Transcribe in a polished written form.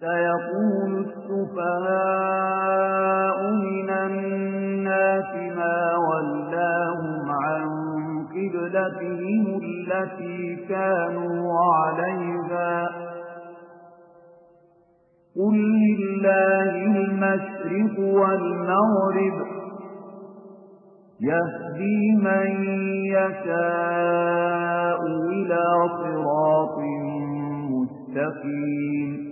سيقول السفهاء من الناس ما ولاهم عن قبلتهم التي كانوا عليها قل لله المشرق والمغرب يهدي من يشاء إلى صراط مستقيم